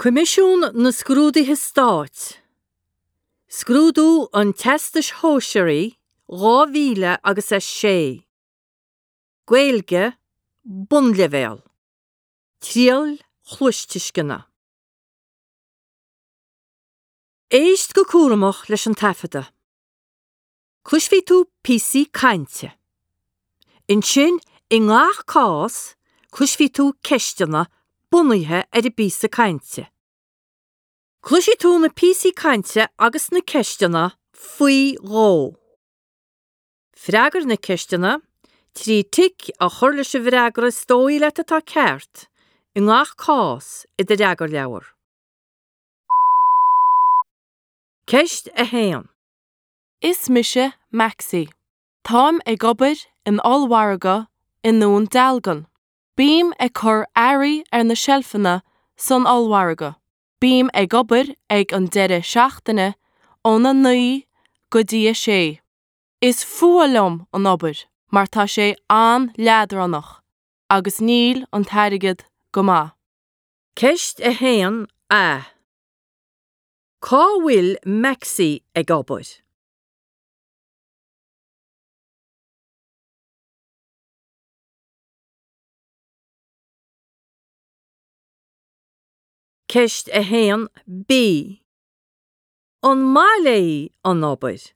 Comisiún na scrúdaithe Stáit. Scrúdú an testais hóiseirí 2006. Gaeilge bunleibhéal. Triall chluisteiscina. Éist go cúramach leis an tafada. Cúisfí tú PC cainte. In sin I ngach cás cúisfí tú ceisteanna bunaithe ar bísa cainte. Cúisfí tú na PC cainte agus na ceisteanna faoi ró. Freagar na ceisteanna trí tic a chur leis bhreagar stóile atá ceart I ngach cás I de reagar leabhar. Ceist a héan. Is mise Maxi. Táim ag gobar in allmharga in nún dalgan. Bím ag chur airí ar na shelfanna san allmharga. Bím ag gobar ag an deire seachtaine óna 9 go dtí 6. Is fualom an obair, mar tá sé an leadrannach, agus níl an tairgid go maith. Ceist a héan a. Cá bhfuil Maxi ag obair? Ceist a héan B. An málaí an obair.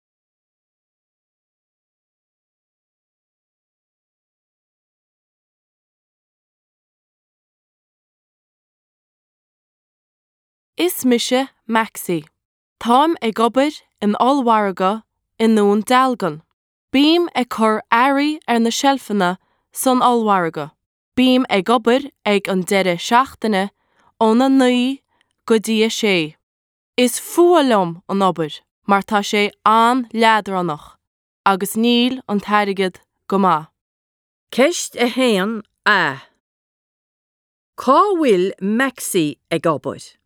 Is mise Maxi. Táim ag gobar in allmharga in nún dalgan. Bím ag chur airí ar na shelfanna san allmharga. Bím ag gobar ag an deire seachtaine óna 9 go dtí 6. Is fualom an obair, mar tá sé an leadrannach, agus níl an tairgid go maith. Ceist a héan a. Cá bhfuil Maxi ag obair?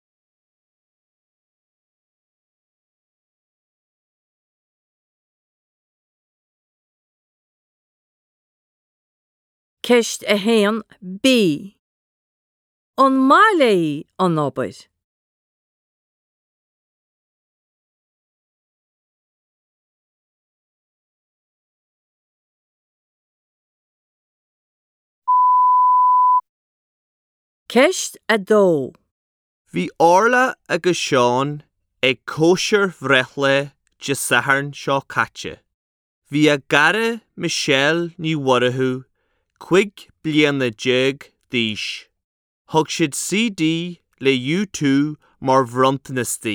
Ceist a héan B. An málaí an obair. Ceist a dó. Bhí Orla agus Seán ag cóisiir bhreithla de saharn seo caite. Bhí a gara Michelle ní Warathú 5 bliana déag d'aois. Thug siad CD le U2 mar bhrontanistí.